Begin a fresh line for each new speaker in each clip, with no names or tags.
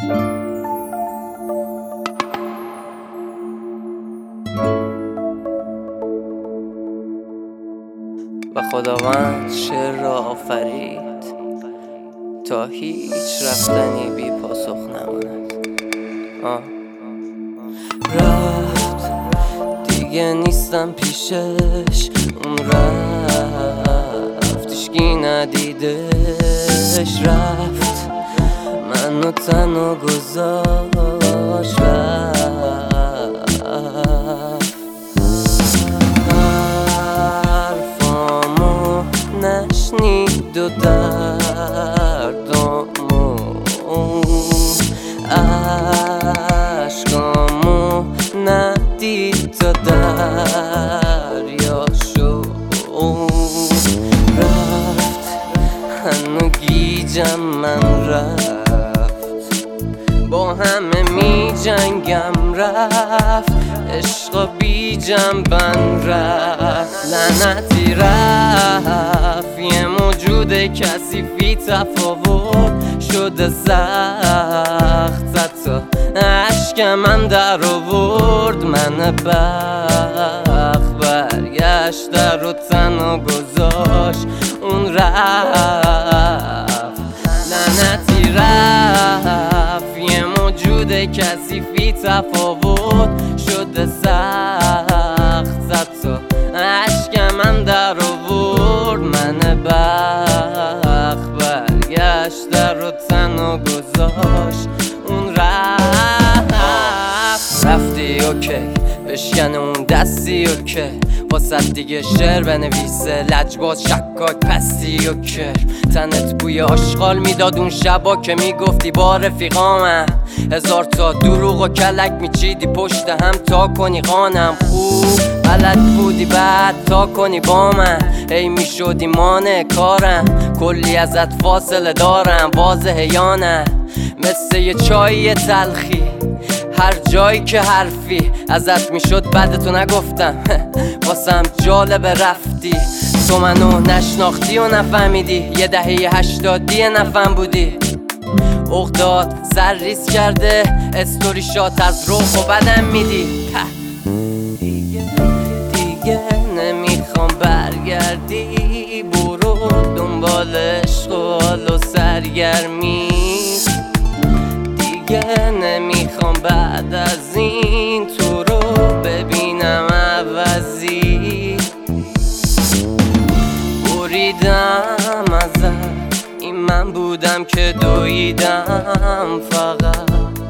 و خداوند شعر را آفرید تا هیچ رفتنی بی پاسخ نماند. رفت دیگه نیستم پیشش، اون رفت هیچکی ندیدش، رفت منو تنها گذاشت، رفت حرفامو نشنید و دردامو عشقامو ندید تا دریا شد، رفت هنو گیجم من، رفت با همه می جنگم، رفت عشقا بی جنبن، رفت لعنتی، رفت یه موجود کثیفی تفاوت شده سخت، حتی اشکم در آورد، من بخت برگشت در و تنها گذاشت، اون رفت لعنتی، رفت یه موجود کثیفی تفاوت شده سخت، حتی اشکم در آورد، من بخت برگشت در و تنها گذاشت، اون رفتی اوکی، بشکن اون دستی اوکی، واسه دیگه شعر بنویسه لجباز شکاک پستی و کر، تنت بوی آشغال میداد اون شبا که میگفتی با رفیقامم، هزار تا دروغ و کلک میچیدی پشت هم تا کنی قانم، خوب بلد بودی بعد تا کنی با من، هی میشدی مانع کارم، کلی ازت فاصله دارم، واضحه یا نه مثل یه چای تلخی، هر جایی که حرفی ازت میشد بعد تو نگفتم واسم جالب رفتی، تو منو نشناختی و نفهمیدی، یه دهه 80 نفهم بودی، اغداد سر ریز کرده استوریشات از روح و بدم میدی، دیگه نمیخوام برگردی، برو دنبال عشق و حال و سرگرمی، دیگه نمیخوام بعد از این تو رو ببینم عوضی، بریدم ازت این من بودم که دویدم فقط،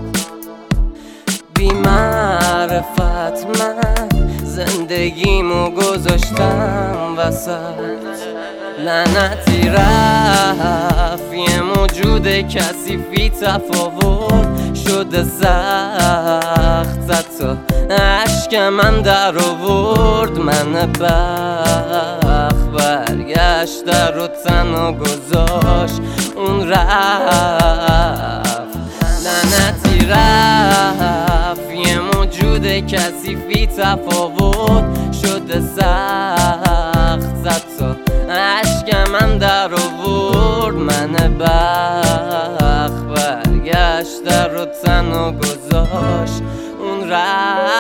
بی معرفت من زندگیمو گذاشتم وسط، لعنتی، رفت یه موجود کثیفی تفاوت شده سخت، حتی اشکم در آورد، من بخت برگشت در و تنها گذاشت، اون رفت لعنتی، رفت یه موجود کثیفی تفاوت شده سخت، حتی اشکم در آورد، من بخت برگشت در و تنها گذاشت، اون رفت.